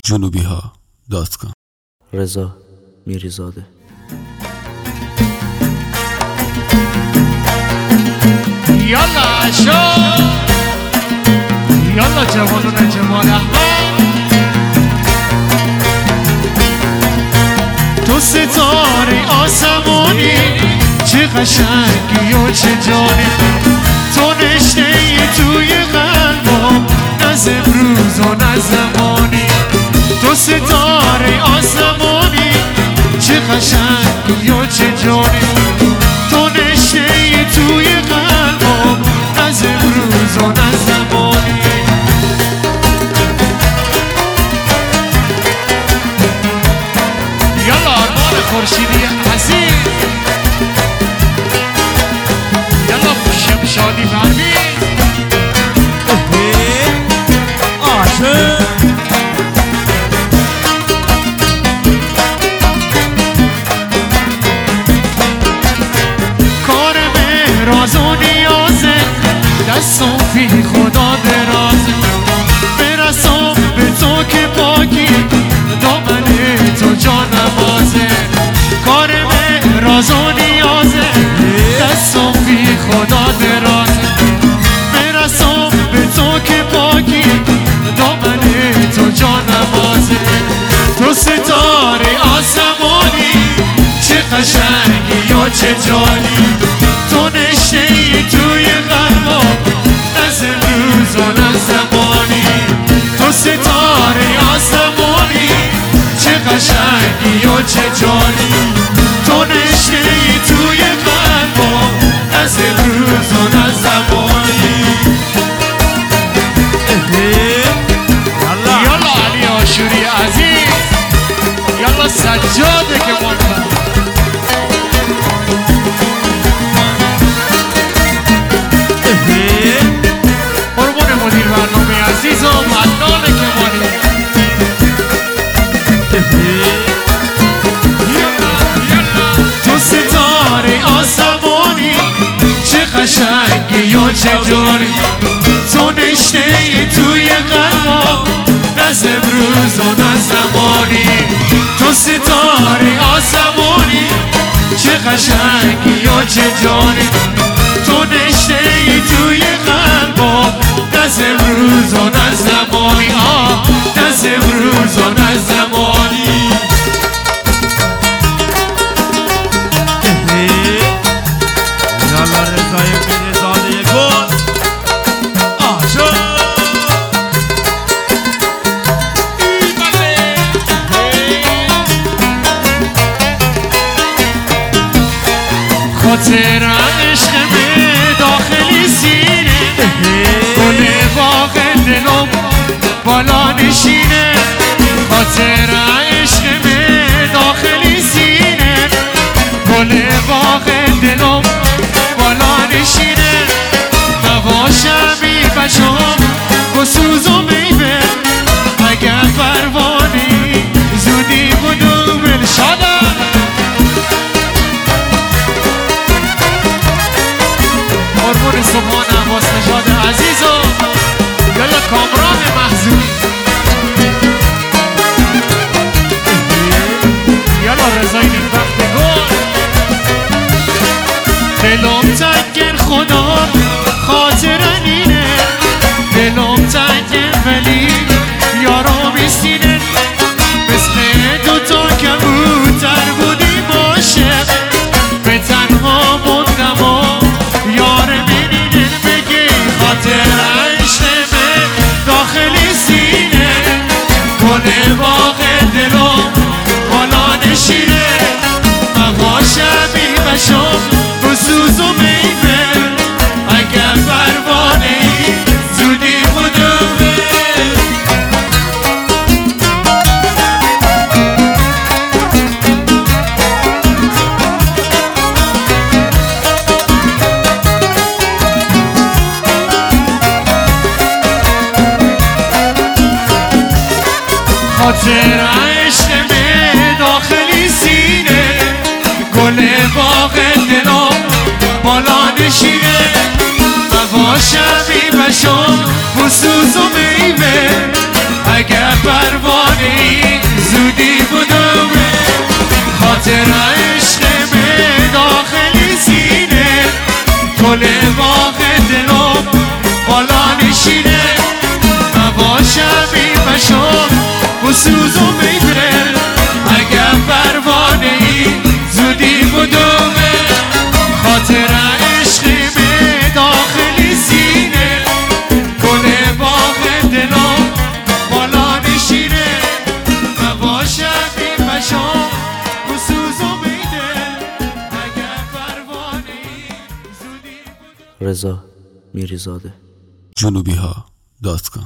جنوبیها.com. رضا میریزاده. یالا شو یالا جوانون جمال احمد، تو ستاره آسمانی چه قشنگی و چه جانی، تو نشته ای توی قلبم از امروز و نه زمانی، تو ستاره آسمانی چه قشنگی و چه جانی، تو نشته ای توی قلبم از امروز و نه زمانی. یالا آرمان خورشیدی عزیز، یالا شمشادی پرویز عاشق، کار مهراز و نیازه، دستم فی خدا درازه، برسم به تو که پاکی دامن تو جا نمازه، کار مهراز و نیازه، دستم فی خدا درازه، برسم به تو که پاکی دامن تو جا نمازه، تو ستاره آسمانی چه قشنگی یا چه جانی، تو نشته ای توی قلبم از امروز و نه زمانی، تو ستاره آسمانی چه قشنگی و چه جانی، تو نشته ای توی قلبم از امروز و نه زمانی. یالا علی آشوری عزیز، یالا سجاده که منفر، قربون مدیر برنامه عزیز و مدنان که مانی، تو ستاره آسمانی چه قشنگی و چه جانی، تو نشته ای توی قلبم از امروز و نه زمانی، تو ستاره آسمانی چه قشنگی و چه جانی، تو نشته ای توی قلبم از امروز و نه زمانی، از امروز و نه زمانی. یالا رضای میرزاده گل عاشق، خاطر عشق به داخلی سینه، گل باغ دلم بالا نشینه، خاطر عشق به داخلی سینه، گل باغ دلم بالا نشینه، نباشم بی بچم با سوز و میوه، اگر پروانی زودی بودو بلشادم، قربون سبحان عباس نژاد عزیز و یالا کامران محزونی، یالا رضای نیکبخت گل، دلم تنگه خدا خاطرن اینه، دلم تنگه ولی یارو بیستینه، مثل دوتا کبوتر بودی باشه، به تنها موندم و یار بینیدن بگی، خاطر عشق به داخلی سینه، گل باغ دلم بالا نشینه، نباشم بی بشم با سوز و میوه، اگر پروانه ای زودی بودم. خاطر عشق به داخلی سینه، گل باغ دلم بالا نشینه، نباشم بی بشم با سوز و میوه، اگر پروانه گل باغ دلم بالا نشینه نباشم این بشم و سوز و میدل اگر پروانه ای زودی بدومه خاطر عشقی به داخلی سینه گل باغ دلم بالا نشینه نباشم این بشم و سوز و میدل اگر پروانه ای زودی بدومه رضا میریزاده. جنوبیها.com